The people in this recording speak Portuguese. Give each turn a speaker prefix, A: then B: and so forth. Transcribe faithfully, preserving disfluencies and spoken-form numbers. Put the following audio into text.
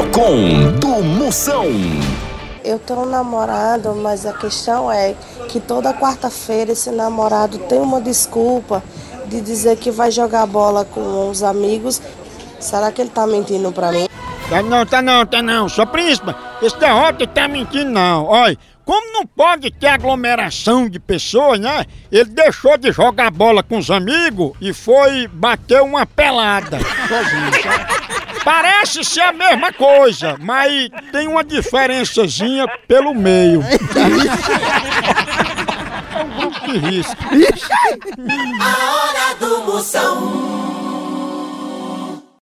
A: Procon do Moção.
B: Eu tenho um namorado, mas a questão é que toda quarta-feira esse namorado tem uma desculpa de dizer que vai jogar bola com os amigos. Será que ele tá mentindo pra mim?
C: Tá não, tá não, tá não. Sua príncipa, esse derrota tá mentindo não. Olha, como não pode ter aglomeração de pessoas, né? Ele deixou de jogar bola com os amigos e foi bater uma pelada sozinho, sabe? Parece ser a mesma coisa, mas tem uma diferençazinha pelo meio. É um grupo de risco.
D: A hora do Moção.